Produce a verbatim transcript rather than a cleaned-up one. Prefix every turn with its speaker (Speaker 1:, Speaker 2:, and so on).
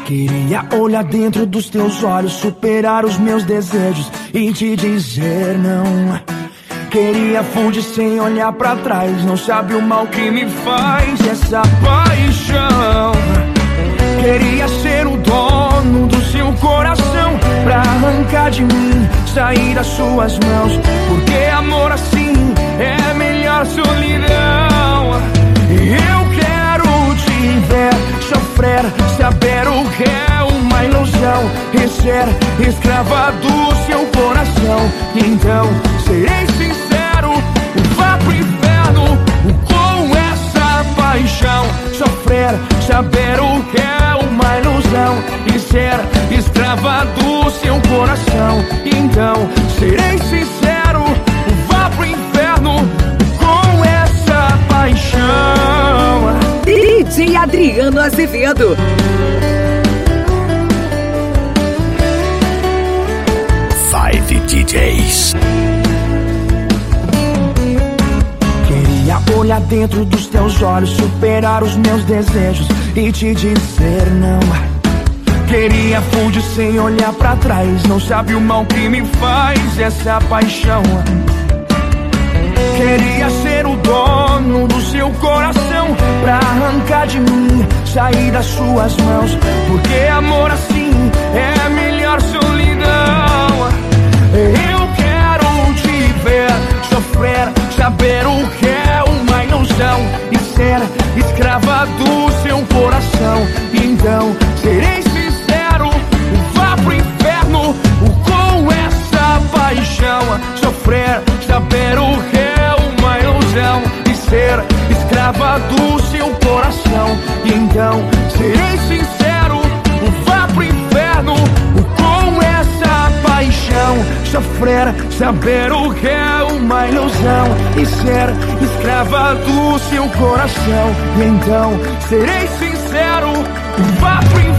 Speaker 1: Queria olhar dentro dos teus olhos, superar os meus desejos e te dizer não. Queria fugir sem olhar pra trás, não sabe o mal que me faz essa paixão. Queria ser o dono do seu coração, pra arrancar de mim, sair das suas mãos. Porque amor assim é melhor solidão. Eu quero te ver sofrer, saber o que é uma ilusão e ser escrava do seu coração. Então serei sincero, vá pro inferno com essa paixão. Sofrer, saber o que é uma ilusão e ser escrava do seu coração. Então serei sincero, vá pro inferno com essa paixão.
Speaker 2: D J Adriano Azevedo.
Speaker 3: Five D Js.
Speaker 1: Queria olhar dentro dos teus olhos, superar os meus desejos e te dizer não. Queria fugir sem olhar pra trás, não sabe o mal que me faz essa paixão. Queria ser o dono do seu coração, pra arrancar de mim, sair das suas mãos. Porque amor assim é melhor solidão. Eu quero te ver sofrer, saber o que é uma ilusão e ser escrava do seu coração. Então serei sincero, vá pro inferno com essa paixão. Sofrer, saber o que é uma ilusão e ser escrava do seu coração. Então serei sincero, vá pro inferno com essa paixão. Sofrer, saber o que é uma ilusão e ser escrava do seu coração. Então serei sincero, vá pro inferno.